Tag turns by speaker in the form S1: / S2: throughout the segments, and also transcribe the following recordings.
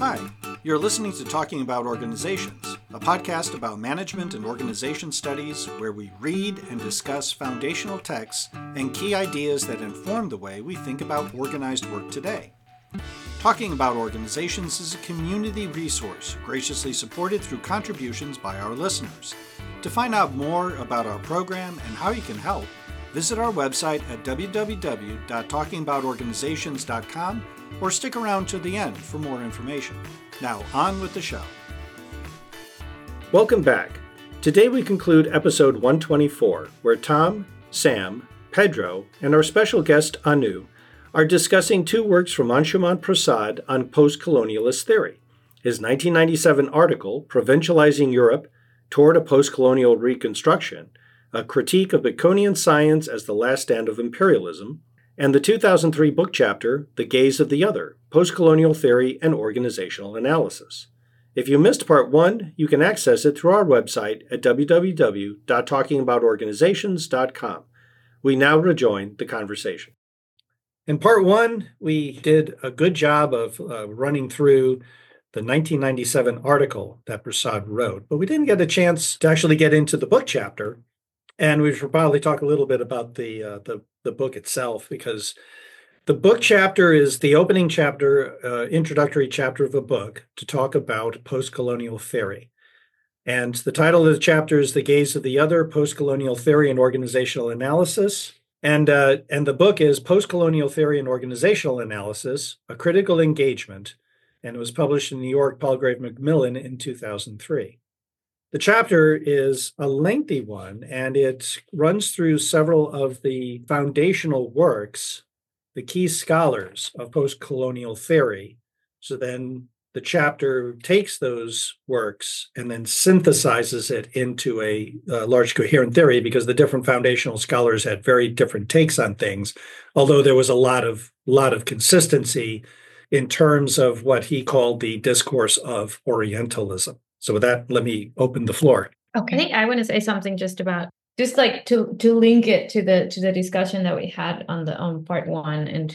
S1: Hi, you're listening to Talking About Organizations, a podcast about management and organization studies where we read and discuss foundational texts and key ideas that inform the way we think about organized work today. Talking About Organizations is a community resource graciously supported through contributions by our listeners. To find out more about our program and how you can help, visit our website at www.talkingaboutorganizations.com or stick around to the end for more information. Now, on with the show. Welcome back. Today we conclude episode 124, where Tom, Sam, Pedro, and our special guest Anu are discussing two works from Anshuman Prasad on post-colonialist theory. His 1997 article, Provincializing Europe Toward a Post-Colonial Reconstruction, a critique of Baconian science as the last stand of imperialism, and the 2003 book chapter, The Gaze of the Other, Postcolonial Theory and Organizational Analysis. If you missed part one, you can access it through our website at www.talkingaboutorganizations.com. We now rejoin the conversation. In part one, we did a good job of running through the 1997 article that Prasad wrote, but we didn't get a chance to actually get into the book chapter. And we should probably talk a little bit about the book itself, because the book chapter is the opening chapter, introductory chapter of a book to talk about post-colonial theory. And the title of the chapter is The Gaze of the Other, Post-Colonial Theory and Organizational Analysis. And the book is Post-Colonial Theory and Organizational Analysis, A Critical Engagement, and it was published in New York, Palgrave Macmillan in 2003. The chapter is a lengthy one, and it runs through several of the foundational works, the key scholars of post-colonial theory. So then the chapter takes those works and then synthesizes it into a large coherent theory, because the different foundational scholars had very different takes on things, although there was a lot of consistency in terms of what he called the discourse of Orientalism. So with that, let me open the floor.
S2: Okay. I think I want to say something just like to link it to the discussion that we had on part one and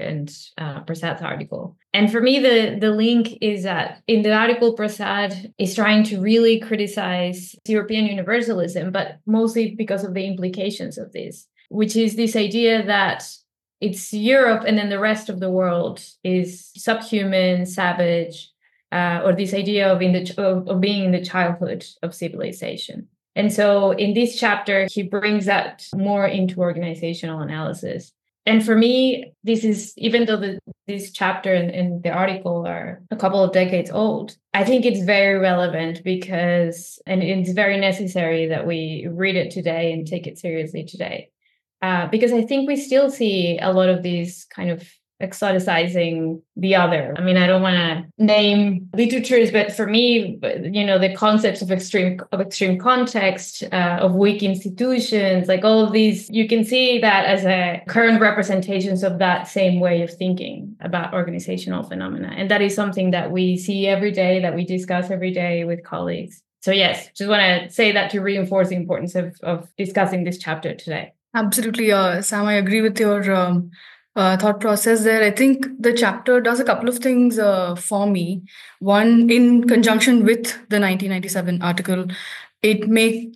S2: Prasad's article. And for me, the link is that in the article, Prasad is trying to really criticize European universalism, but mostly because of the implications of this, which is this idea that it's Europe and then the rest of the world is subhuman, savage, or this idea of being in the childhood of civilization. And so in this chapter, he brings that more into organizational analysis. And for me, this is, even though this chapter and the article are a couple of decades old, I think it's very relevant and it's very necessary that we read it today and take it seriously today. Because I think we still see a lot of these kind of exoticizing the other. I mean, I don't want to name literatures, but for me, the concepts of extreme context, of weak institutions, like all of these, you can see that as a current representations of that same way of thinking about organizational phenomena. And that is something that we see every day, that we discuss every day with colleagues. So yes, just want to say that to reinforce the importance of discussing this chapter today.
S3: Absolutely. Sam, I agree with your thought process there. I think the chapter does a couple of things for me. One, in conjunction with the 1997 article, it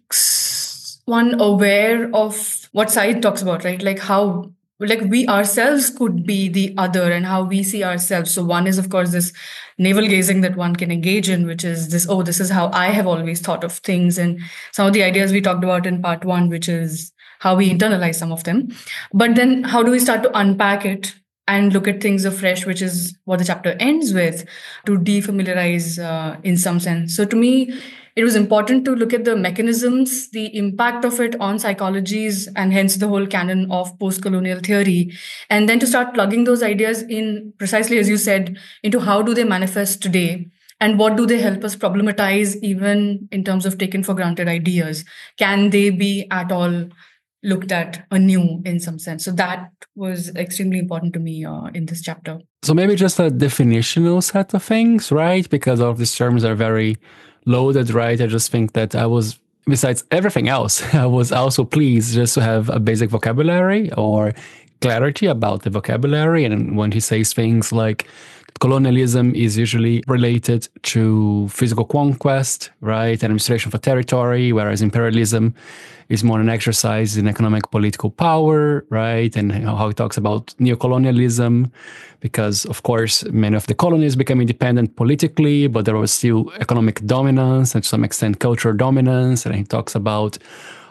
S3: makes one aware of what Said talks about, right? Like how we ourselves could be the other and how we see ourselves. So one is, of course, this navel gazing that one can engage in, which is this is how I have always thought of things. And some of the ideas we talked about in part one, which is how we internalize some of them. But then how do we start to unpack it and look at things afresh, which is what the chapter ends with, to defamiliarize in some sense. So to me, it was important to look at the mechanisms, the impact of it on psychologies, and hence the whole canon of post-colonial theory, and then to start plugging those ideas in, precisely as you said, into how do they manifest today. And what do they help us problematize, even in terms of taken for granted ideas? Can they be at all looked at anew in some sense? So that was extremely important to me in this chapter.
S4: So maybe just a definitional set of things, right? Because all of these terms are very loaded, right? I just think that besides everything else, I was also pleased just to have a basic vocabulary or clarity about the vocabulary. And when he says things like colonialism is usually related to physical conquest, right? Administration for territory, whereas imperialism is more an exercise in economic political power, right? And how he talks about neocolonialism, because of course, many of the colonies became independent politically, but there was still economic dominance and to some extent cultural dominance. And he talks about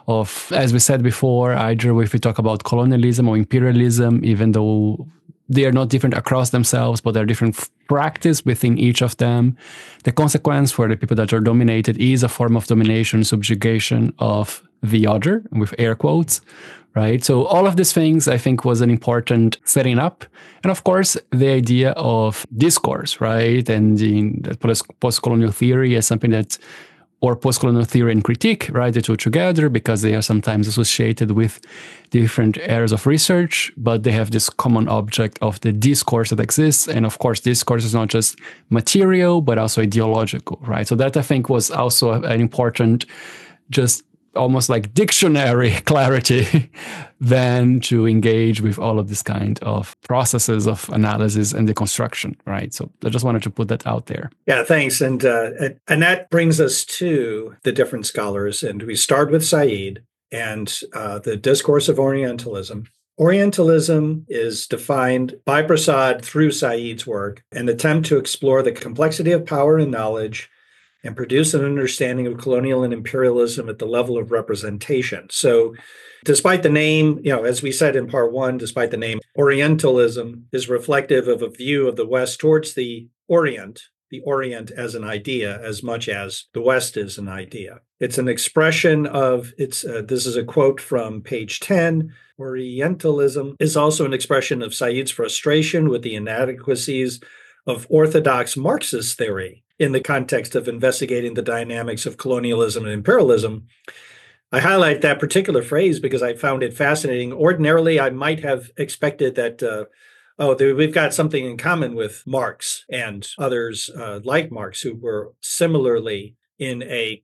S4: as we said before, either if we talk about colonialism or imperialism, even though they are not different across themselves, but there are different practice within each of them. The consequence for the people that are dominated is a form of domination, subjugation of the other, with air quotes, right? So all of these things, I think, was an important setting up. And of course, the idea of discourse, right? And the post-colonial theory is something that, or post-colonial theory and critique, right? The two together, because they are sometimes associated with different areas of research, but they have this common object of the discourse that exists. And of course, discourse is not just material, but also ideological, right? So that I think was also an important, just almost like dictionary clarity than to engage with all of this kind of processes of analysis and deconstruction, right? So I just wanted to put that out there.
S1: Yeah, thanks. And that brings us to the different scholars. And we start with Said and the discourse of Orientalism. Orientalism is defined by Prasad through Said's work, an attempt to explore the complexity of power and knowledge and produce an understanding of colonial and imperialism at the level of representation. So despite the name, as we said in part one, despite the name, Orientalism is reflective of a view of the West towards the Orient as an idea, as much as the West is an idea. It's an expression of, this is a quote from page 10, Orientalism is also an expression of Said's frustration with the inadequacies of orthodox Marxist theory in the context of investigating the dynamics of colonialism and imperialism. I highlight that particular phrase because I found it fascinating. Ordinarily, I might have expected that, we've got something in common with Marx and others like Marx who were similarly in a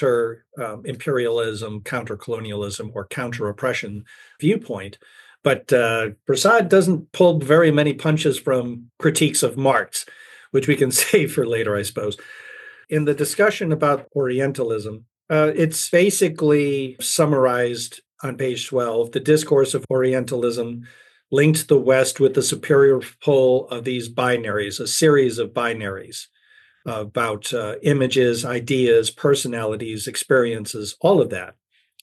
S1: counter-imperialism, counter-colonialism, or counter-oppression viewpoint. But Prasad doesn't pull very many punches from critiques of Marx, which we can save for later, I suppose. In the discussion about Orientalism, it's basically summarized on page 12. The discourse of Orientalism linked the West with the superior pull of these binaries, a series of binaries about images, ideas, personalities, experiences, all of that,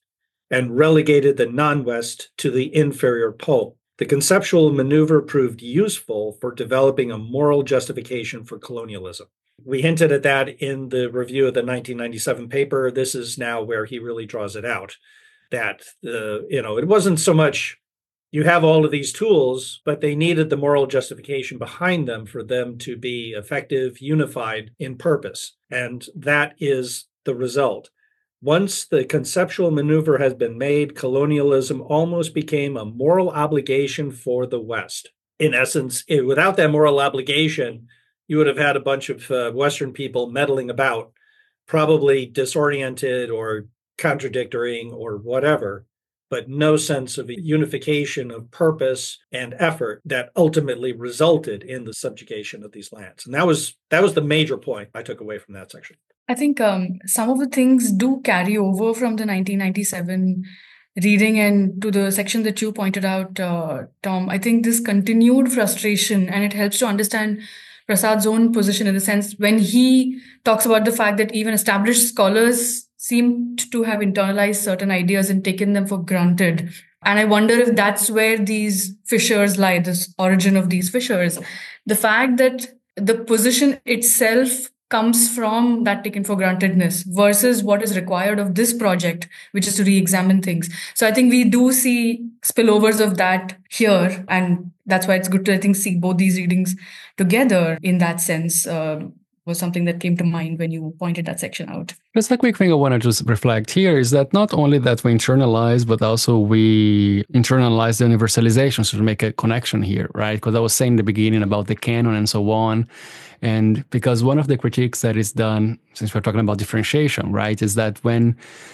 S1: and relegated the non-West to the inferior pole. The conceptual maneuver proved useful for developing a moral justification for colonialism. We hinted at that in the review of the 1997 paper. This is now where he really draws it out, that it wasn't so much you have all of these tools, but they needed the moral justification behind them for them to be effective, unified in purpose. And that is the result. Once the conceptual maneuver has been made, colonialism almost became a moral obligation for the West. In essence, without that moral obligation, you would have had a bunch of Western people meddling about, probably disoriented or contradicting or whatever, but no sense of unification of purpose and effort that ultimately resulted in the subjugation of these lands. And that was the major point I took away from that section.
S3: I think some of the things do carry over from the 1997 reading and to the section that you pointed out, Tom. I think this continued frustration, and it helps to understand Prasad's own position in the sense when he talks about the fact that even established scholars seem to have internalized certain ideas and taken them for granted. And I wonder if that's where these fissures lie, this origin of these fissures. The fact that the position itself comes from that taken for grantedness versus what is required of this project, which is to re-examine things. So I think we do see spillovers of that here. And that's why it's good to, I think, see both these readings together in that sense. Was something that came to mind when you pointed that section out.
S4: Just a quick thing I want to just reflect here is that not only that we internalize, but also we internalize the universalization, so to make a connection here, right? Because I was saying in the beginning about the canon and so on. And because one of the critiques that is done, since we're talking about differentiation, right, is that when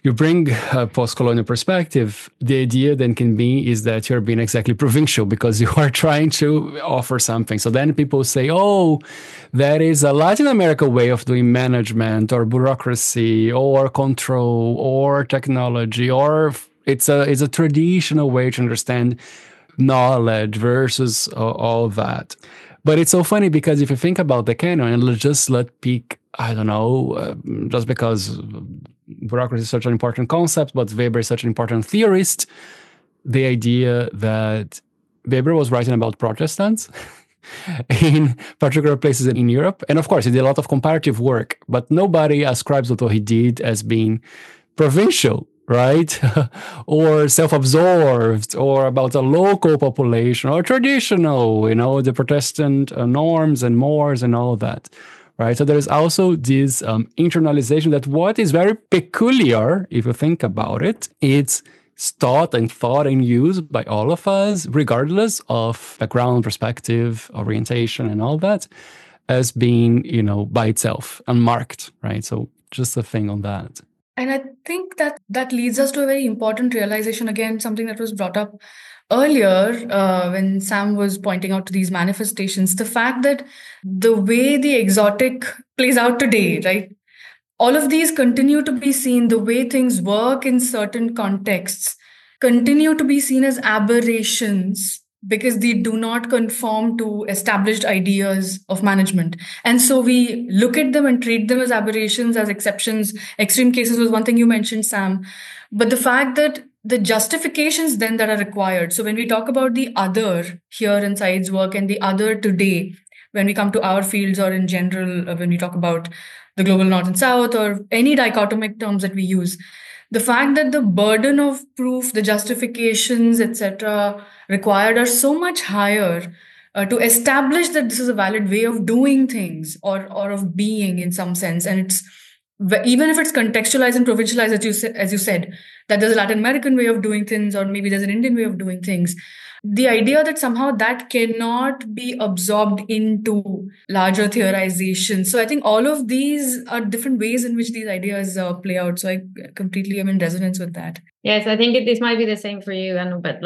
S4: you bring a post-colonial perspective, the idea then can be is that you're being exactly provincial because you are trying to offer something. So then people say, oh, that is a Latin America way of doing management or bureaucracy or control or technology, or it's a traditional way to understand knowledge versus all that. But it's so funny because if you think about the canon, and let's pick, I don't know, just because bureaucracy is such an important concept, but Weber is such an important theorist, the idea that Weber was writing about Protestants in particular places in Europe. And of course, he did a lot of comparative work, but nobody ascribes what he did as being provincial, right? Or self-absorbed, or about a local population, or traditional, the Protestant norms and mores and all that, right? So there is also this internalization that what is very peculiar, if you think about it, it's taught and used by all of us, regardless of background, perspective, orientation, and all that, as being, by itself, unmarked, right? So just a thing on that.
S3: And I think that leads us to a very important realization, again, something that was brought up earlier when Sam was pointing out to these manifestations, the fact that the way the exotic plays out today, right? All of these continue to be seen, the way things work in certain contexts, continue to be seen as aberrations because they do not conform to established ideas of management. And so we look at them and treat them as aberrations, as exceptions. Extreme cases was one thing you mentioned, Sam. But the fact that the justifications then that are required. So when we talk about the other here in Saeed's work and the other today, when we come to our fields or in general, when we talk about the global north and south or any dichotomic terms that we use, the fact that the burden of proof, the justifications, etc., required are so much higher to establish that this is a valid way of doing things or of being in some sense. And it's even if it's contextualized and provincialized, as you said, that there's a Latin American way of doing things, or maybe there's an Indian way of doing things. The idea that somehow that cannot be absorbed into larger theorization. So I think all of these are different ways in which these ideas play out. So I completely am in resonance with that.
S2: Yes, I think this might be the same for you, but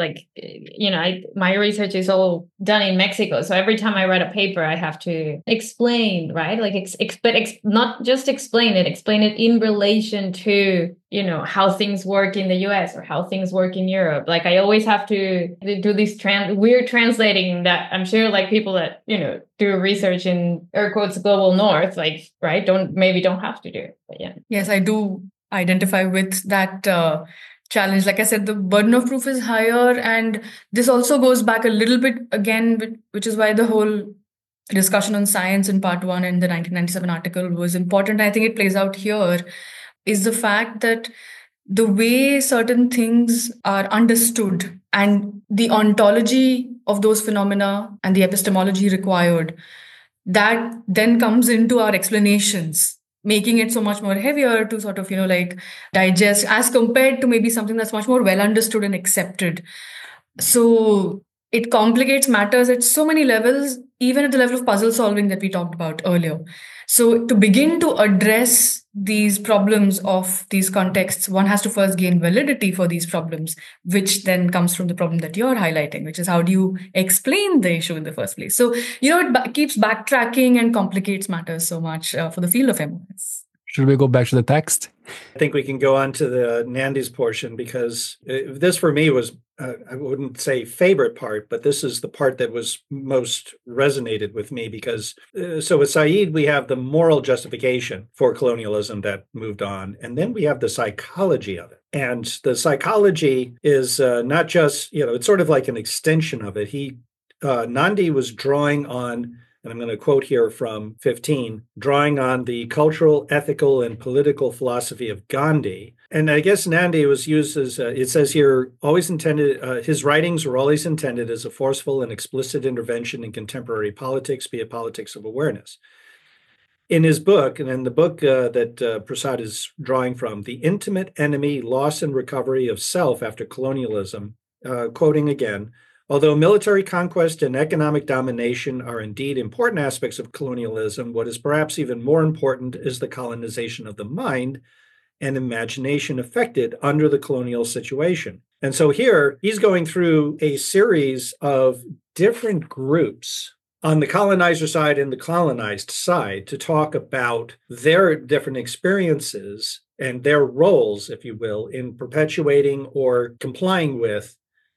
S2: my research is all done in Mexico. So every time I write a paper, I have to explain, right? Not just explain it in relation to, how things work in the US or how things work in Europe. Like I always have to do this weird translating that I'm sure like people that, do research in air quotes global north, like, right, don't have to do it. But yeah.
S3: Yes, I do identify with that challenge. Like I said, the burden of proof is higher. And this also goes back a little bit again, which is why the whole discussion on science in part 1 in the 1997 article was important. I think it plays out here is the fact that the way certain things are understood and the ontology of those phenomena and the epistemology required, that then comes into our explanations, making it so much more heavier to sort of, digest as compared to maybe something that's much more well understood and accepted. So it complicates matters at so many levels, even at the level of puzzle solving that we talked about earlier. So to begin to address these problems of these contexts, one has to first gain validity for these problems, which then comes from the problem that you're highlighting, which is how do you explain the issue in the first place? So, it keeps backtracking and complicates matters so much for the field of MOS.
S4: Should we go back to the text?
S1: I think we can go on to the Nandy's portion because this for me was, I wouldn't say favorite part, but this is the part that was most resonated with me because, so with Saeed, we have the moral justification for colonialism that moved on, and then we have the psychology of it. And the psychology is not just, it's sort of like an extension of it. Nandy was drawing on, and I'm going to quote here from 15, drawing on the cultural, ethical, and political philosophy of Gandhi. And I guess Nandy was used as, it says here, always intended, his writings were always intended as a forceful and explicit intervention in contemporary politics, be it politics of awareness. In his book, and in the book that Prasad is drawing from, The Intimate Enemy, Loss and Recovery of Self After Colonialism, quoting again, although military conquest and economic domination are indeed important aspects of colonialism, what is perhaps even more important is the colonization of the mind and imagination affected under the colonial situation. And so here he's going through a series of different groups on the colonizer side and the colonized side to talk about their different experiences and their roles, if you will, in perpetuating or complying with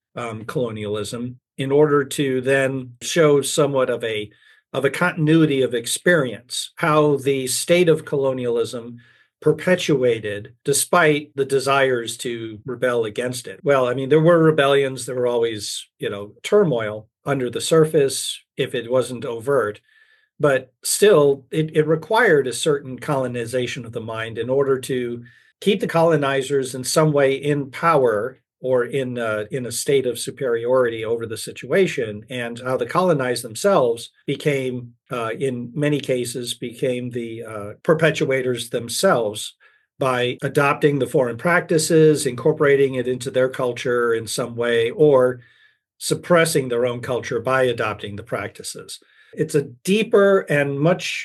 S1: colonialism, in order to then show somewhat of a continuity of experience, how the state of colonialism perpetuated despite the desires to rebel against it. Well, I mean, there were rebellions, there were always, turmoil under the surface if it wasn't overt. But still, it required a certain colonization of the mind in order to keep the colonizers in some way in power or in a state of superiority over the situation, and how the colonized themselves became, in many cases, became the perpetuators themselves by adopting the foreign practices, incorporating it into their culture in some way, or suppressing their own culture by adopting the practices. It's a deeper and much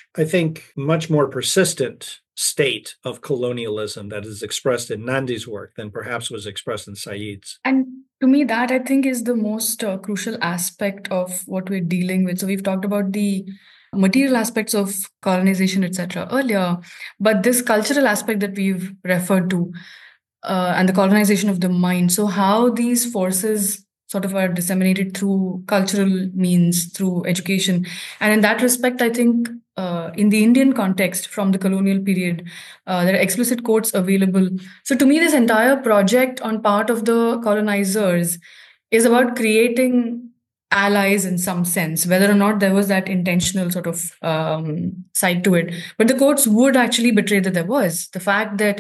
S1: more persistent state of colonialism that is expressed in Nandi's work than perhaps was expressed in Said's.
S3: And to me, that I think is the most crucial aspect of what we're dealing with. So we've talked about the material aspects of colonization, etc. earlier, but this cultural aspect that we've referred to and the colonization of the mind. So how these forces sort of are disseminated through cultural means, through education. And in that respect, I think in the Indian context from the colonial period, there are explicit quotes available. So to me, this entire project on part of the colonizers is about creating allies in some sense, whether or not there was that intentional sort of side to it. But the quotes would actually betray that there was. The fact that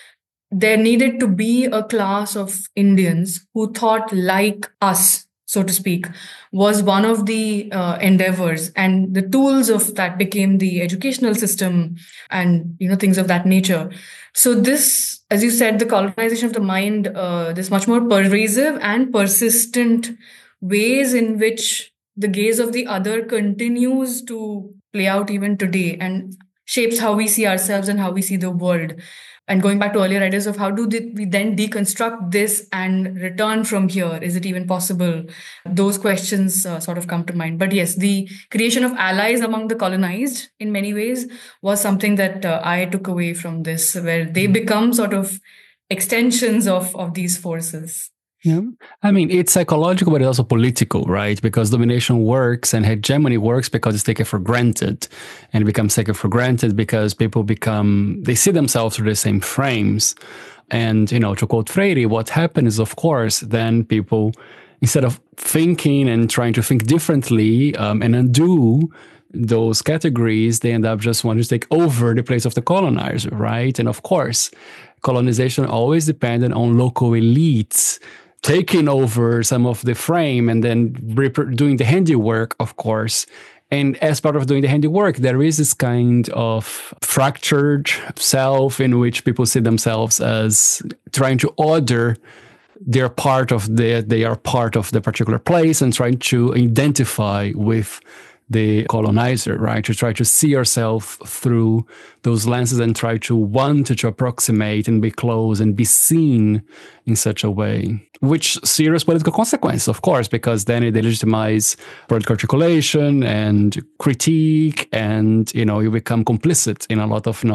S3: there needed to be a class of Indians who thought like us, so to speak, was one of the endeavors, and the tools of that became the educational system and things of that nature. So this, as you said, the colonization of the mind, this much more pervasive and persistent ways in which the gaze of the other continues to play out even today and shapes how we see ourselves and how we see the world. And going back to earlier ideas of how do we then deconstruct this and return from here? Is it even possible? Those questions sort of come to mind. But yes, the creation of allies among the colonized in many ways was something that I took away from this, where they become sort of extensions of these forces.
S4: Yeah. I mean, it's psychological, but it's also political, right? Because domination works and hegemony works because it's taken for granted, and it becomes taken for granted because people they see themselves through the same frames. And, to quote Freire, what happens is, of course, then people, instead of thinking and trying to think differently and undo those categories, they end up just wanting to take over the place of the colonizer, right? And of course, colonization always depended on local elites taking over some of the frame and then doing the handiwork, of course. And as part of doing the handiwork, there is this kind of fractured self in which people see themselves as trying to order they are part of the particular place and trying to identify with the colonizer, right? To try to see yourself through those lenses and try to want to approximate and be close and be seen in such a way, which serious political consequences, of course, because then it delegitimize political articulation and critique, and you become complicit in a lot of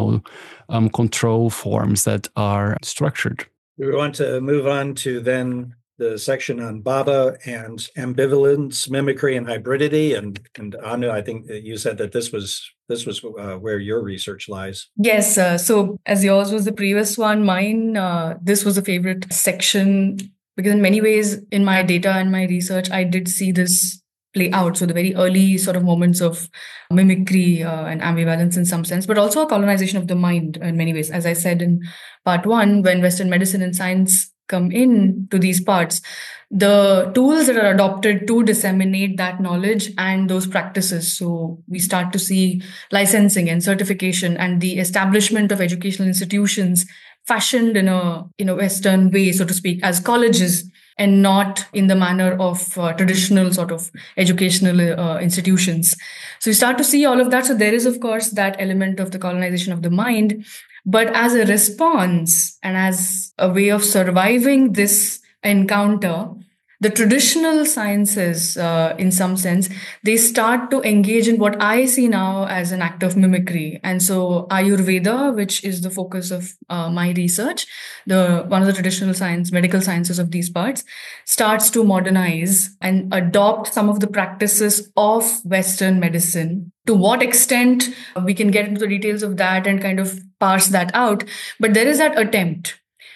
S4: control forms that are structured.
S1: We want to move on to then the section on Bhabha and ambivalence, mimicry, and hybridity. And Anu, I think that you said that this was where your research lies.
S3: Yes. So as yours was the previous one, mine, this was a favorite section because in many ways in my data and my research, I did see this play out. So the very early sort of moments of mimicry and ambivalence in some sense, but also a colonization of the mind in many ways. As I said in part one, when Western medicine and science come in to these parts, the tools that are adopted to disseminate that knowledge and those practices. So we start to see licensing and certification and the establishment of educational institutions fashioned in a Western way, so to speak, as colleges, and not in the manner of traditional sort of educational institutions. So you start to see all of that. So there is, of course, that element of the colonization of the mind. But as a response and as a way of surviving this encounter, the traditional sciences, in some sense, they start to engage in what I see now as an act of mimicry. And so Ayurveda, which is the focus of my research, one of the traditional medical sciences of these parts, starts to modernize and adopt some of the practices of Western medicine. To what extent we can get into the details of that and kind of parse that out. But there is that attempt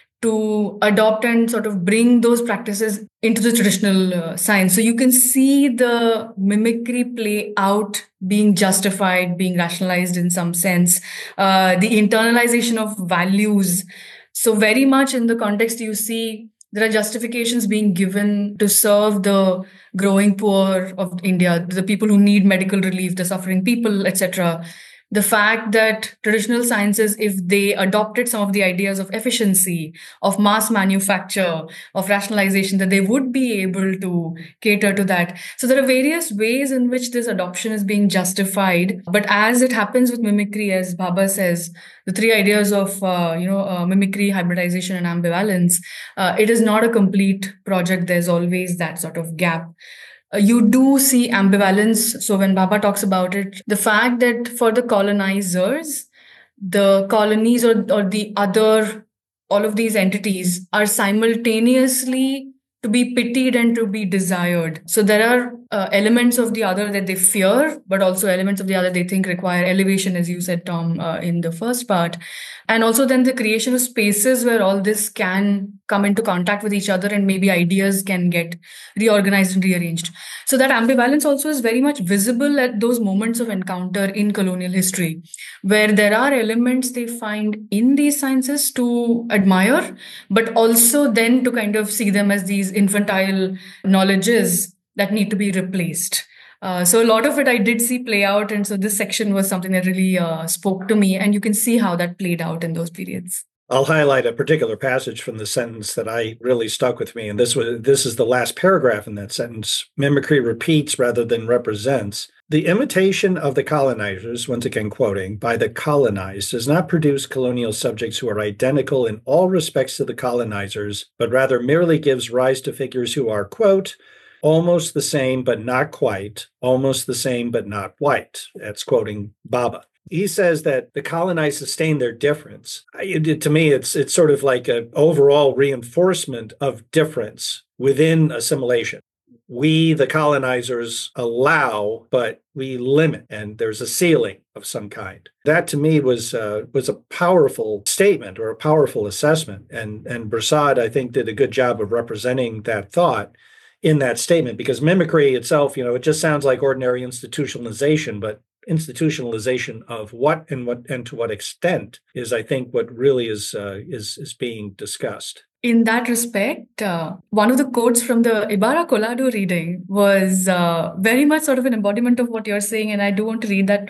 S3: to adopt and sort of bring those practices into the traditional science. So you can see the mimicry play out, being justified, being rationalized in some sense, the internalization of values. So very much in the context, you see there are justifications being given to serve the growing poor of India, the people who need medical relief, the suffering people, etc. The fact that traditional sciences, if they adopted some of the ideas of efficiency, of mass manufacture, of rationalization, that they would be able to cater to that. So there are various ways in which this adoption is being justified. But as it happens with mimicry, as Bhabha says, the three ideas of mimicry, hybridization, and ambivalence, it is not a complete project. There's always that sort of gap. You do see ambivalence. So when Bhabha talks about it, the fact that for the colonizers, the colonies or the other, all of these entities are simultaneously to be pitied and to be desired. So there are elements of the other that they fear, but also elements of the other they think require elevation, as you said, Tom, in the first part. And also then the creation of spaces where all this can come into contact with each other and maybe ideas can get reorganized and rearranged. So that ambivalence also is very much visible at those moments of encounter in colonial history, where there are elements they find in these sciences to admire, but also then to kind of see them as these infantile knowledges that need to be replaced. So a lot of it I did see play out. And so this section was something that really spoke to me. And you can see how that played out in those periods.
S1: I'll highlight a particular passage from the sentence that I really stuck with me. And this is the last paragraph in that sentence. Mimicry repeats rather than represents. The imitation of the colonizers, once again quoting, by the colonized does not produce colonial subjects who are identical in all respects to the colonizers, but rather merely gives rise to figures who are, quote, almost the same, but not quite, almost the same, but not white. That's quoting Bhabha. He says that the colonized sustain their difference. To me, it's sort of like an overall reinforcement of difference within assimilation. We, the colonizers, allow, but we limit, and there's a ceiling of some kind. That, to me, was a powerful statement or a powerful assessment. And Prasad, I think, did a good job of representing that thought in that statement, because mimicry itself, it just sounds like ordinary institutionalization, but institutionalization of what and to what extent is, I think, what really is being discussed.
S3: In that respect, one of the quotes from the Ibarra Collado reading was very much sort of an embodiment of what you're saying, and I do want to read that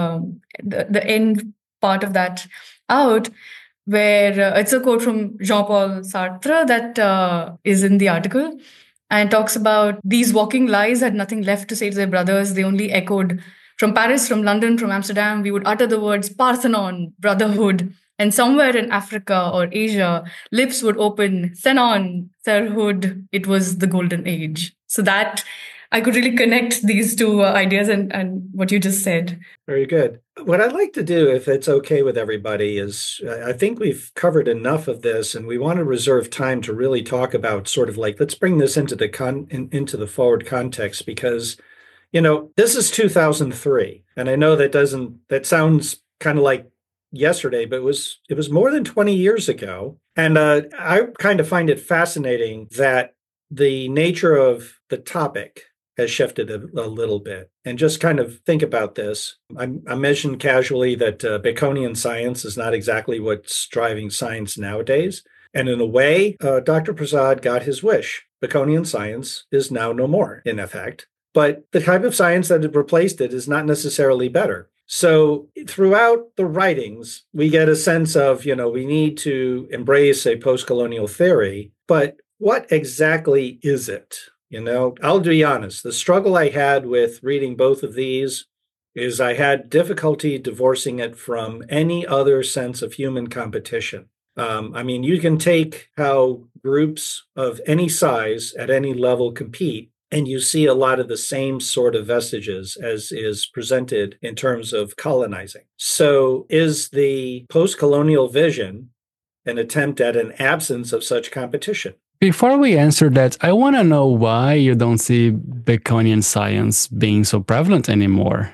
S3: the end part of that out, where it's a quote from Jean-Paul Sartre that is in the article, and talks about these walking lies had nothing left to say to their brothers. They only echoed from Paris, from London, from Amsterdam. We would utter the words Parthenon, brotherhood. And somewhere in Africa or Asia, lips would open, Thenon, Therhood. It was the golden age. So that I could really connect these two ideas and what you just said.
S1: Very good. What I'd like to do, if it's okay with everybody, is I think we've covered enough of this, and we want to reserve time to really talk about sort of like, let's bring this into the forward context, because, this is 2003. And I know that sounds kind of like yesterday, but it was more than 20 years ago. And I kind of find it fascinating that the nature of the topic has shifted a little bit. And just kind of think about this. I mentioned casually that Baconian science is not exactly what's driving science nowadays. And in a way, Dr. Prasad got his wish. Baconian science is now no more, in effect. But the type of science that had replaced it is not necessarily better. So throughout the writings, we get a sense of, we need to embrace a post-colonial theory. But what exactly is it? I'll be honest, the struggle I had with reading both of these is I had difficulty divorcing it from any other sense of human competition. I mean, you can take how groups of any size at any level compete, and you see a lot of the same sort of vestiges as is presented in terms of colonizing. So is the post-colonial vision an attempt at an absence of such competition?
S4: Before we answer that, I want to know why you don't see Baconian science being so prevalent anymore.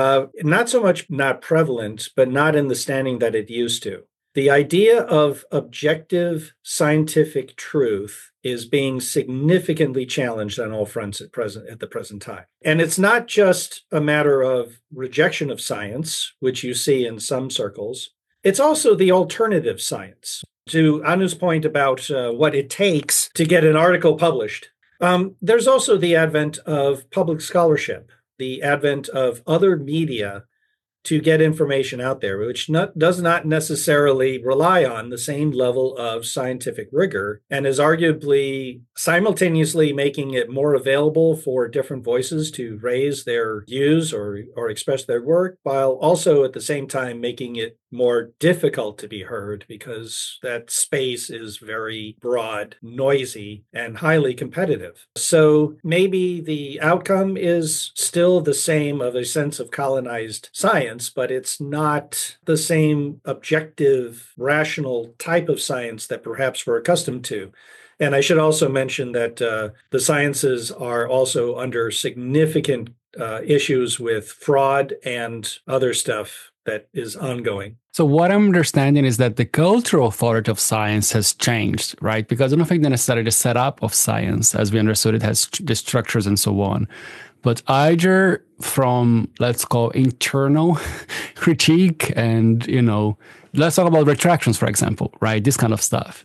S1: Not so much not prevalent, but not in the standing that it used to. The idea of objective scientific truth is being significantly challenged on all fronts at the present time. And it's not just a matter of rejection of science, which you see in some circles. It's also the alternative science. To Anu's point about what it takes to get an article published, there's also the advent of public scholarship, the advent of other media to get information out there, which does not necessarily rely on the same level of scientific rigor and is arguably simultaneously making it more available for different voices to raise their views or express their work, while also at the same time making it more difficult to be heard because that space is very broad, noisy, and highly competitive. So maybe the outcome is still the same of a sense of colonized science, but it's not the same objective, rational type of science that perhaps we're accustomed to. And I should also mention that the sciences are also under significant issues with fraud and other stuff that is ongoing.
S4: So what I'm understanding is that the cultural authority of science has changed, right? Because I don't think that necessarily the setup of science, as we understood it, has the structures and so on. But either from, let's call, internal critique and, let's talk about retractions, for example, right? This kind of stuff.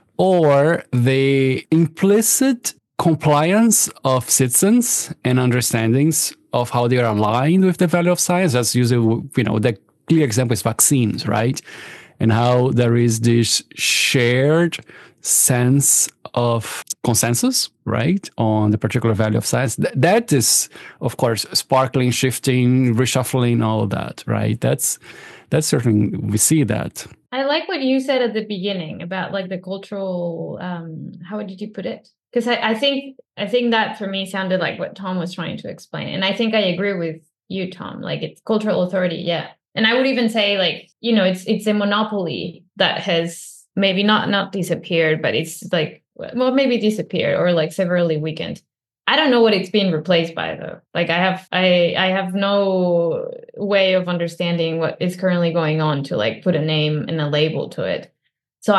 S4: Or the implicit compliance of citizens and understandings of how they are aligned with the value of science. That's usually, the clear example is vaccines, right? And how there is this shared sense of consensus, right, on the particular value of science. That is, of course, sparkling, shifting, reshuffling, all of that, right? That's certainly, we see that.
S2: I like what you said at the beginning about like the cultural, how did you put it? Because I think that for me sounded like what Tom was trying to explain. And I think I agree with you, Tom, like it's cultural authority. Yeah. And I would even say like, it's a monopoly that has maybe not disappeared, but it's like, well, maybe disappeared or like severely weakened. I don't know what it's being replaced by though. Like I have no way of understanding what is currently going on to like put a name and a label to it. So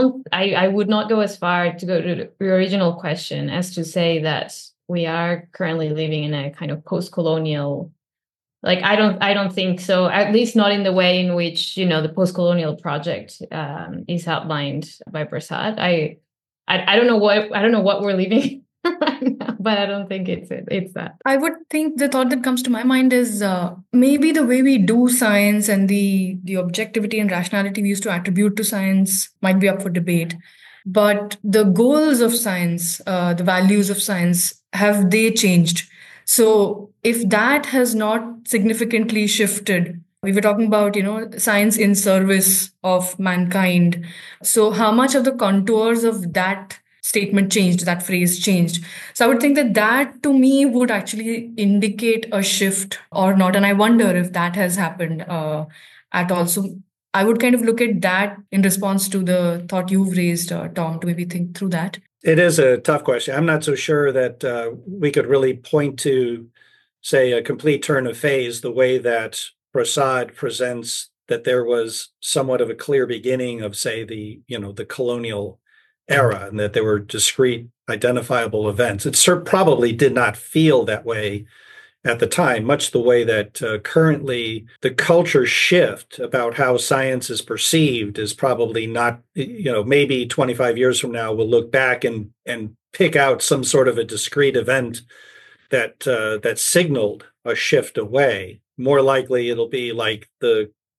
S2: I would not go as far to go to the original question as to say that we are currently living in a kind of post-colonial, like I don't think so, at least not in the way in which, the post-colonial project is outlined by Prasad. I don't know what we're living right now, but I don't think it's that.
S3: I would think the thought that comes to my mind is maybe the way we do science and the objectivity and rationality we used to attribute to science might be up for debate. But the goals of science, the values of science, have they changed? So if that has not significantly shifted, we were talking about, science in service of mankind. So how much of the contours of that statement changed, that phrase changed? So I would think that to me would actually indicate a shift or not. And I wonder if that has happened at all. So I would kind of look at that in response to the thought you've raised, Tom, to maybe think through that.
S1: It is a tough question. I'm not so sure that we could really point to, say, a complete turn of phase the way that Prasad presents that there was somewhat of a clear beginning of, say, the colonial era and that there were discrete identifiable events. It probably did not feel that way at the time, much the way that currently the culture shift about how science is perceived is probably not, maybe 25 years from now, we'll look back and pick out some sort of a discrete event that signaled a shift away. More likely it'll be like the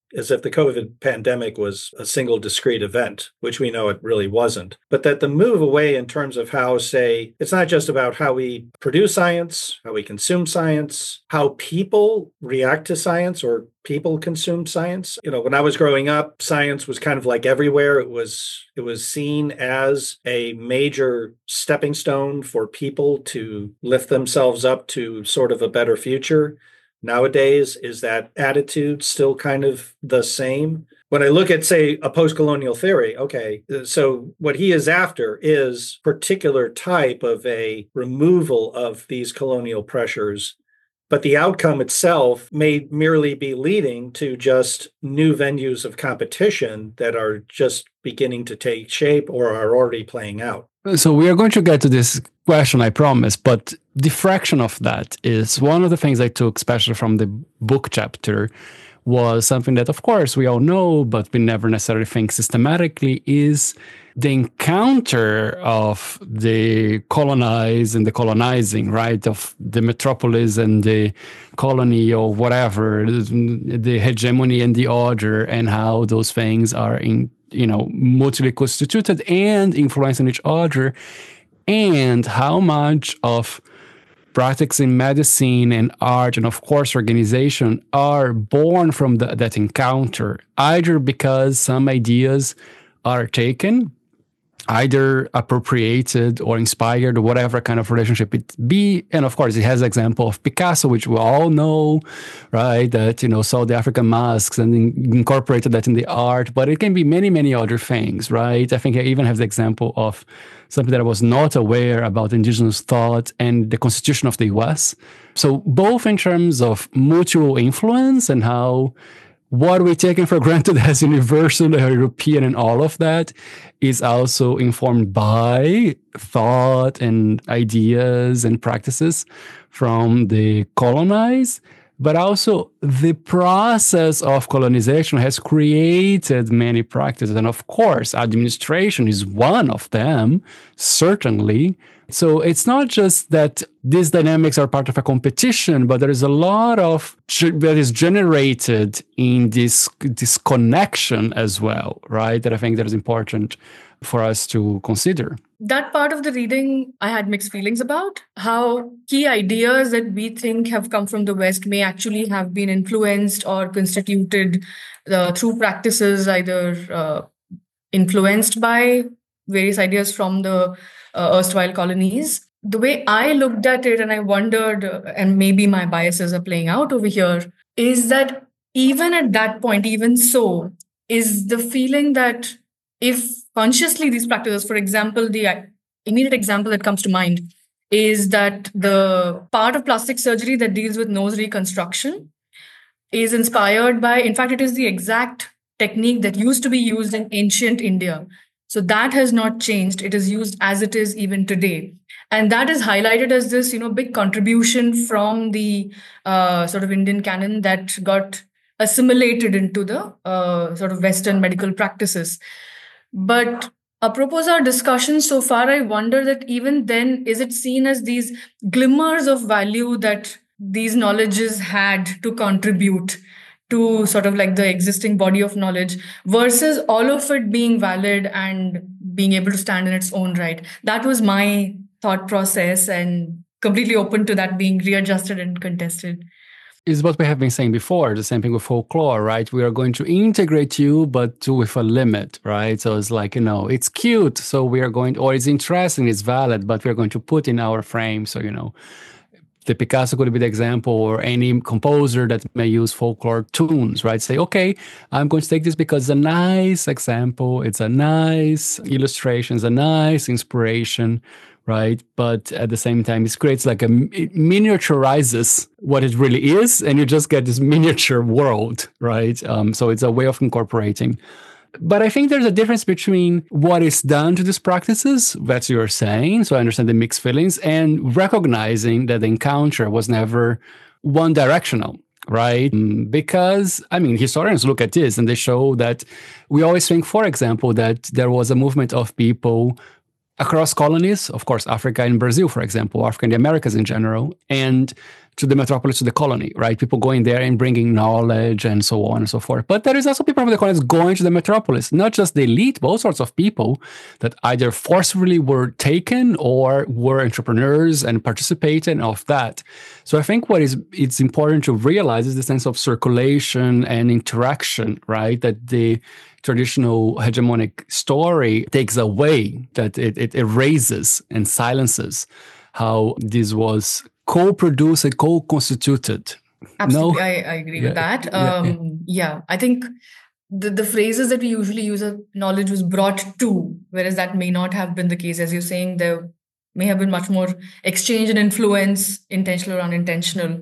S1: as if the COVID pandemic was a single discrete event, which we know it really wasn't. But that the move away in terms of how, say, it's not just about how we produce science, how we consume science, how people react to science or people consume science. When I was growing up, science was kind of like everywhere. It was seen as a major stepping stone for people to lift themselves up to sort of a better future. Nowadays, is that attitude still kind of the same? When I look at, say, a post-colonial theory, okay, so what he is after is particular type of a removal of these colonial pressures, but the outcome itself may merely be leading to just new venues of competition that are just beginning to take shape or are already playing out.
S4: So we are going to get to this question, I promise, but diffraction of that is one of the things I took, especially from the book chapter, was something that, of course, we all know, but we never necessarily think systematically, is the encounter of the colonized and the colonizing, right? Of the metropolis and the colony or whatever, the hegemony and the order, and how those things are mutually constituted and influencing each other, and how much of practice in medicine and art and, of course, organization are born from that encounter, either because some ideas are taken, either appropriated or inspired, or whatever kind of relationship it be. And of course, it has an example of Picasso, which we all know, right? That, saw the African masks and incorporated that in the art, but it can be many, many other things, right? I think I even have the example of something that I was not aware about indigenous thought and the Constitution of the US. So both in terms of mutual influence and how what we taken for granted as universal or European and all of that is also informed by thought and ideas and practices from the colonized, but also the process of colonization has created many practices. And of course, administration is one of them, certainly. So it's not just that these dynamics are part of a competition, but there is a lot of that is generated in this connection as well, right? That I think that is important for us to consider.
S3: That part of the reading I had mixed feelings about, how key ideas that we think have come from the West may actually have been influenced or constituted through practices either influenced by various ideas from the erstwhile colonies. The way I looked at it, and I wondered, and maybe my biases are playing out over here, is that even at that point, even so, is the feeling that if consciously these practices, for example, the immediate example that comes to mind is that the part of plastic surgery that deals with nose reconstruction is inspired by, in fact, it is the exact technique that used to be used in ancient India. So that has not changed. It is used as it is even today. And that is highlighted as this, big contribution from the sort of Indian canon that got assimilated into the sort of Western medical practices. But apropos our discussion so far, I wonder that even then, is it seen as these glimmers of value that these knowledges had to contribute to sort of like the existing body of knowledge versus all of it being valid and being able to stand in its own right? That was my thought process, and completely open to that being readjusted and contested.
S4: Is what we have been saying before, the same thing with folklore, right? We are going to integrate you, but with a limit, right? So it's like, it's cute, so we are going, or it's interesting, it's valid, but we're going to put in our frame. So, the Picasso could be the example, or any composer that may use folklore tunes, right? Say, okay, I'm going to take this because it's a nice example, it's a nice illustration, it's a nice inspiration, right? But at the same time, it creates like it miniaturizes what it really is, and you just get this miniature world, right? So it's a way of incorporating. But I think there's a difference between what is done to these practices, that's you're saying, so I understand the mixed feelings, and recognizing that the encounter was never one directional, right? Because, historians look at this and they show that we always think, for example, that there was a movement of people across colonies, of course, Africa and Brazil, for example, Africa and the Americas in general, and to the metropolis, to the colony, right? People going there and bringing knowledge and so on and so forth. But there is also people from the colonies going to the metropolis, not just the elite, but all sorts of people that either forcibly were taken or were entrepreneurs and participated of that. So I think it's important to realize is the sense of circulation and interaction, right? That the traditional hegemonic story takes away, that it erases and silences how this was co-produced and co-constituted.
S3: Absolutely, I agree with that. I think the phrases that we usually use are knowledge was brought to, whereas that may not have been the case. As you're saying, there may have been much more exchange and influence, intentional or unintentional.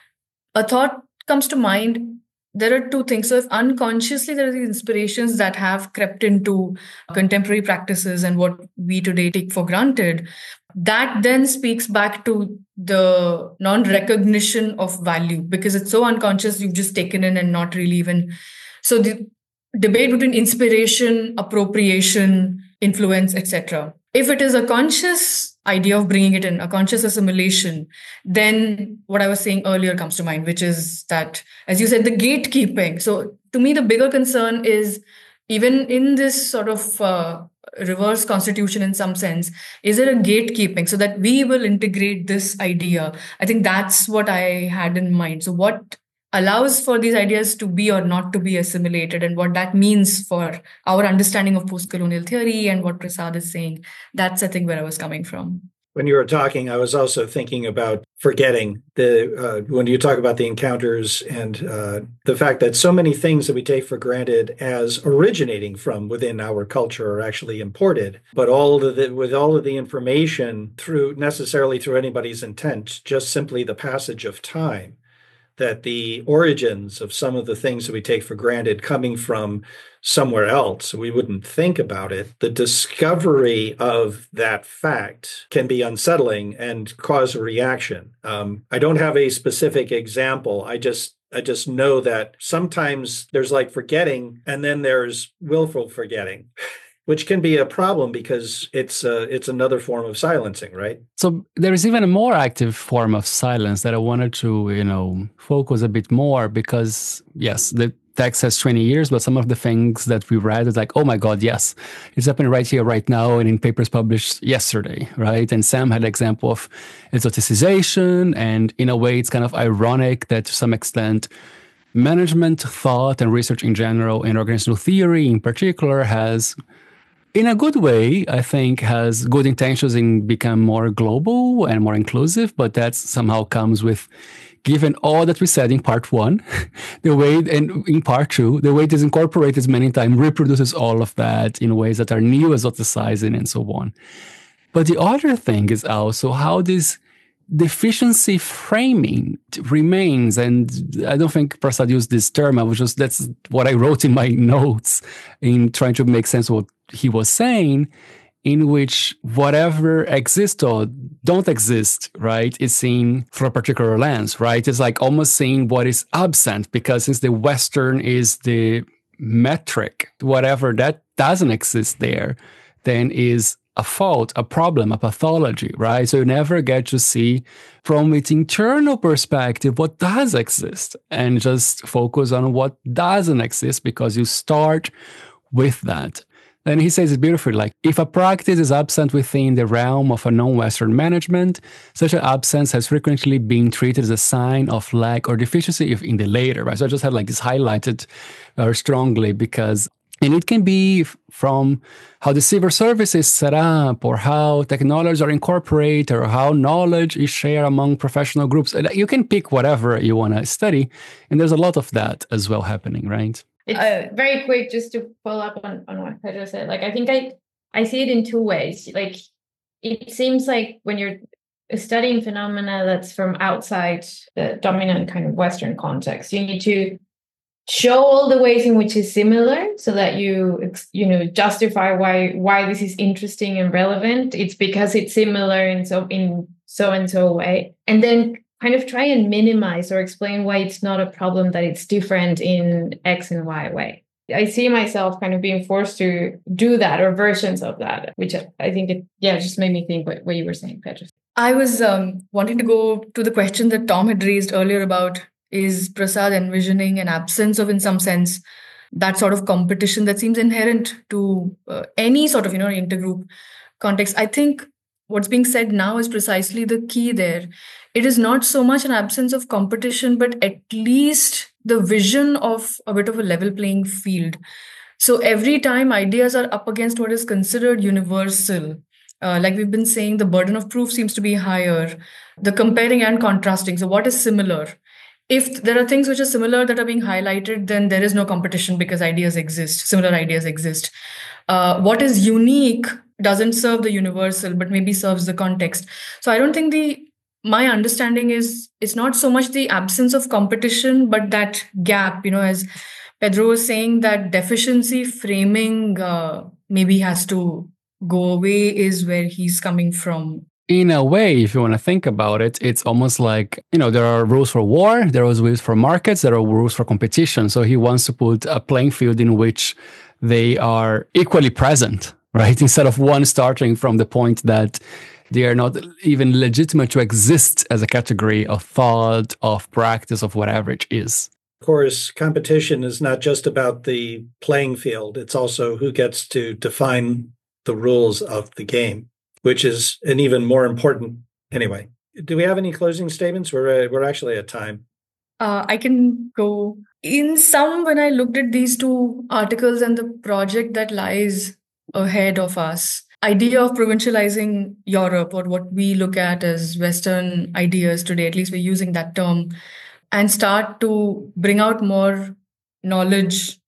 S3: A thought comes to mind. There are two things. So if unconsciously there are these inspirations that have crept into contemporary practices and what we today take for granted, that then speaks back to the non-recognition of value, because it's so unconscious, you've just taken in and not really even. So the debate between inspiration, appropriation, influence, etc. If it is a conscious idea of bringing it in, a conscious assimilation, then what I was saying earlier comes to mind, which is that, as you said, the gatekeeping. So to me, the bigger concern is, even in this sort of reverse constitution in some sense, is there a gatekeeping so that we will integrate this idea? I think that's what I had in mind. So what allows for these ideas to be or not to be assimilated, and what that means for our understanding of post-colonial theory and what Prasad is saying. That's, I think, where I was coming from.
S1: When you were talking, I was also thinking about forgetting when you talk about the encounters and the fact that so many things that we take for granted as originating from within our culture are actually imported. But with all of the information necessarily through anybody's intent, just simply the passage of time, that the origins of some of the things that we take for granted coming from somewhere else, we wouldn't think about it. The discovery of that fact can be unsettling and cause a reaction. I don't have a specific example. I just know that sometimes there's like forgetting, and then there's willful forgetting, which can be a problem because it's another form of silencing, right?
S4: So there is even a more active form of silence that I wanted to, focus a bit more, because yes, the text has 20 years, but some of the things that we read is like, oh my God, yes, it's happening right here, right now, and in papers published yesterday, right? And Sam had an example of exoticization, and in a way, it's kind of ironic that to some extent, management thought and research in general, and organizational theory in particular, has, in a good way, I think, has good intentions in become more global and more inclusive, but that somehow comes with, given all that we said in part one, the way, and in part two, the way it is incorporated many times reproduces all of that in ways that are new, exoticizing, and so on. But the other thing is also how this deficiency framing remains, and I don't think Prasad used this term. That's what I wrote in my notes in trying to make sense of what he was saying, in which whatever exists or don't exist, right, is seen through a particular lens, right? It's like almost seeing what is absent, because since the Western is the metric, whatever that doesn't exist there, then is a fault, a problem, a pathology, right? So you never get to see from its internal perspective what does exist, and just focus on what doesn't exist, because you start with that. And he says it beautifully, like, if a practice is absent within the realm of a non-Western management, such an absence has frequently been treated as a sign of lack or deficiency in the later, right? So I just had like this highlighted very strongly, because, and it can be from how the civil service is set up, or how technologies are incorporated, or how knowledge is shared among professional groups. You can pick whatever you want to study. And there's a lot of that as well happening, right?
S2: It's very quick, just to follow up on what Pedro said. Like, I think I see it in two ways. Like, it seems like when you're studying phenomena that's from outside the dominant kind of Western context, you need to show all the ways in which it's similar, so that you justify why this is interesting and relevant. It's because it's similar in so and so way, and then kind of try and minimize or explain why it's not a problem, that it's different in X and Y way. I see myself kind of being forced to do that, or versions of that, which I think just made me think what you were saying, Pedro.
S3: I was wanting to go to the question that Tom had raised earlier about, is Prasad envisioning an absence of, in some sense, that sort of competition that seems inherent to any sort of, intergroup context. I think what's being said now is precisely the key there. It is not so much an absence of competition, but at least the vision of a bit of a level playing field. So every time ideas are up against what is considered universal, like we've been saying, the burden of proof seems to be higher. The comparing and contrasting. So, what is similar? If there are things which are similar that are being highlighted, then there is no competition because ideas exist, similar ideas exist. What is unique doesn't serve the universal, but maybe serves the context. So, I don't think my understanding is it's not so much the absence of competition, but that gap, as Pedro was saying, that deficiency framing maybe has to go away, is where he's coming from.
S4: In a way, if you want to think about it, it's almost like, there are rules for war, there are rules for markets, there are rules for competition. So he wants to put a playing field in which they are equally present, right? Instead of one starting from the point that they are not even legitimate to exist as a category of thought, of practice, of whatever it is.
S1: Of course, competition is not just about the playing field. It's also who gets to define the rules of the game, which is an even more important. Anyway, do we have any closing statements? We're actually at time.
S3: I can go. In sum, when I looked at these two articles and the project that lies ahead of us, idea of provincializing Europe, or what we look at as Western ideas today, at least we're using that term, and start to bring out more knowledge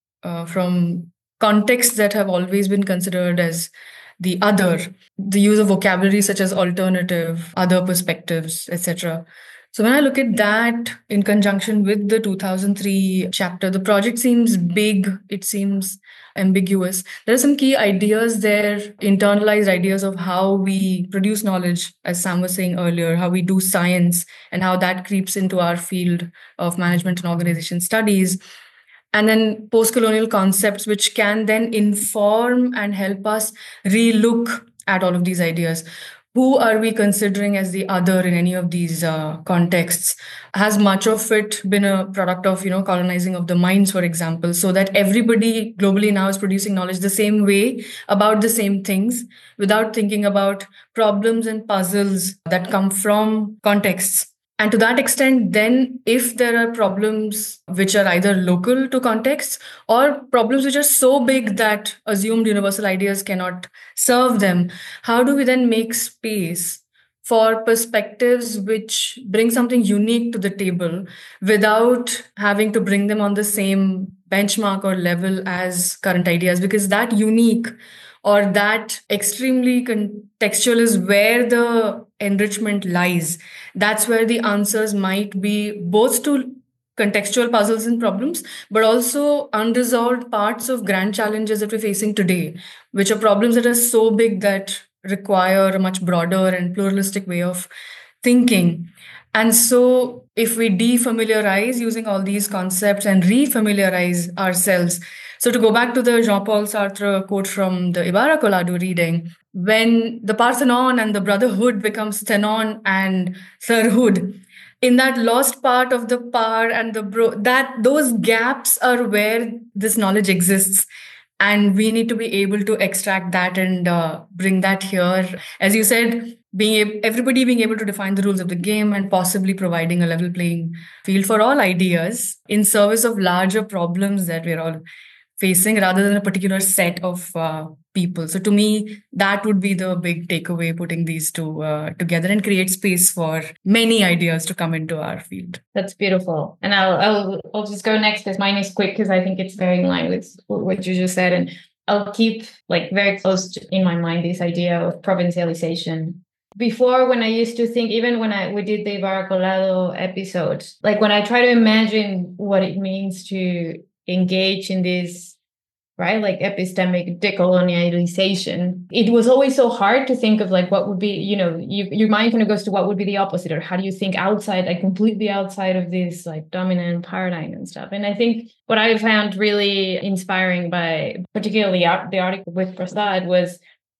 S3: from contexts that have always been considered as the other, the use of vocabulary such as alternative, other perspectives, etc. So when I look at that in conjunction with the 2003 chapter, the project seems big, it seems ambiguous. There are some key ideas there, internalized ideas of how we produce knowledge, as Sam was saying earlier, how we do science, and how that creeps into our field of management and organization studies. And then post-colonial concepts, which can then inform and help us relook at all of these ideas. Who are we considering as the other in any of these contexts? Has much of it been a product of, colonizing of the minds, for example, so that everybody globally now is producing knowledge the same way about the same things without thinking about problems and puzzles that come from contexts? And to that extent, then if there are problems which are either local to contexts or problems which are so big that assumed universal ideas cannot serve them, how do we then make space for perspectives which bring something unique to the table without having to bring them on the same benchmark or level as current ideas? Because that unique or that extremely contextual is where the enrichment lies. That's where the answers might be both to contextual puzzles and problems, but also unresolved parts of grand challenges that we're facing today, which are problems that are so big that require a much broader and pluralistic way of thinking. And so if we defamiliarize using all these concepts and refamiliarize ourselves, so to go back to the Jean-Paul Sartre quote from the Ibarra Collado reading, when the Parthenon and the brotherhood becomes Thenon and Sirhood, in that lost part of the par and the those gaps are where this knowledge exists. And we need to be able to extract that and bring that here. As you said, everybody being able to define the rules of the game and possibly providing a level playing field for all ideas in service of larger problems that we're all facing rather than a particular set of people. So to me, that would be the big takeaway, putting these two together and create space for many ideas to come into our field.
S2: That's beautiful. And I'll just go next because mine is quick because I think it's very in line with what you just said. And I'll keep very close in my mind this idea of provincialization. Before, when I used to think, even when we did the Ibarra Collado episode, when I try to imagine what it means to engage in this, right, epistemic decolonialization, it was always so hard to think of what would be, your mind kind of goes to what would be the opposite, or how do you think outside, completely outside of this dominant paradigm and stuff. And I think what I found really inspiring by particularly the article with Prasad was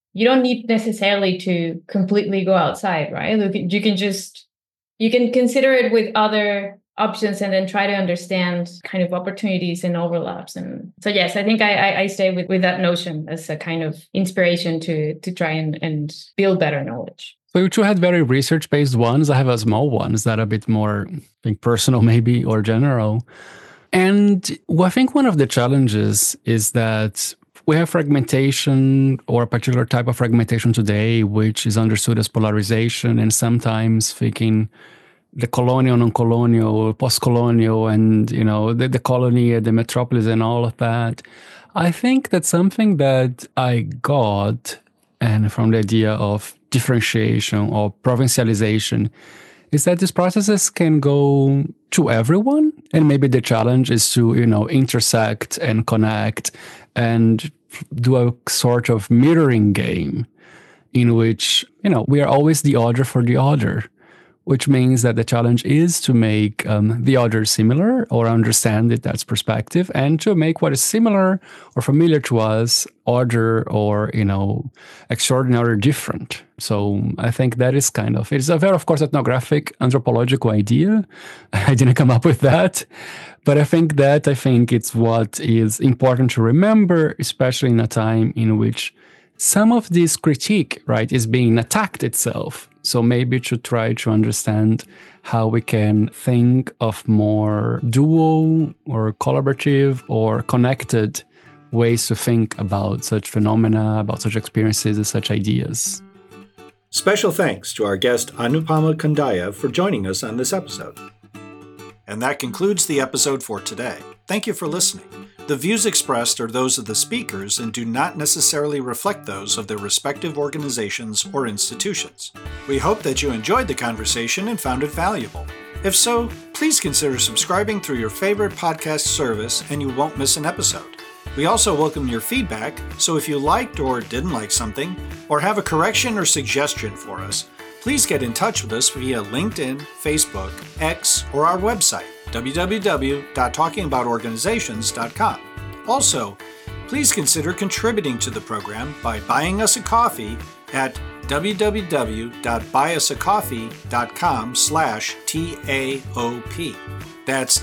S2: you don't need necessarily to completely go outside, right? You can consider it with other options and then try to understand kind of opportunities and overlaps. And so, yes, I think I stay with that notion as a kind of inspiration to try and build better knowledge.
S4: So you two had very research-based ones. I have a small ones that are a bit more, I think, personal maybe or general. And I think one of the challenges is that we have fragmentation, or a particular type of fragmentation today, which is understood as polarization, and sometimes thinking the colonial, non-colonial, post-colonial, and the colony, the metropolis, and all of that. I think that's something that I got, and from the idea of differentiation or provincialization, is that these processes can go to everyone, and maybe the challenge is to intersect and connect and do a sort of mirroring game in which we are always the other for the other, which means that the challenge is to make the other similar or understand it as perspective, and to make what is similar or familiar to us other or extraordinary different. So I think that is it's a very, of course, ethnographic anthropological idea. I didn't come up with that, but I think it's what is important to remember, especially in a time in which some of this critique, right, is being attacked itself. So maybe to try to understand how we can think of more dual or collaborative or connected ways to think about such phenomena, about such experiences and such ideas.
S1: Special thanks to our guest Anupama Kandaya for joining us on this episode. And that concludes the episode for today. Thank you for listening. The views expressed are those of the speakers and do not necessarily reflect those of their respective organizations or institutions. We hope that you enjoyed the conversation and found it valuable. If so, please consider subscribing through your favorite podcast service and you won't miss an episode. We also welcome your feedback, so if you liked or didn't like something, or have a correction or suggestion for us, please get in touch with us via LinkedIn, Facebook, X, or our website, www.talkingaboutorganizations.com. Also, please consider contributing to the program by buying us a coffee at www.buyusacoffee.com/TAOP. That's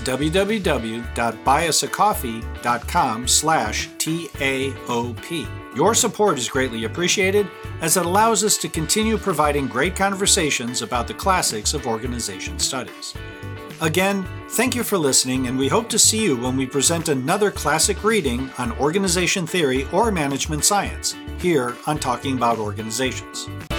S1: www.buyusacoffee.com/TAOP. Your support is greatly appreciated, as it allows us to continue providing great conversations about the classics of organization studies. Again, thank you for listening, and we hope to see you when we present another classic reading on organization theory or management science here on Talking About Organizations.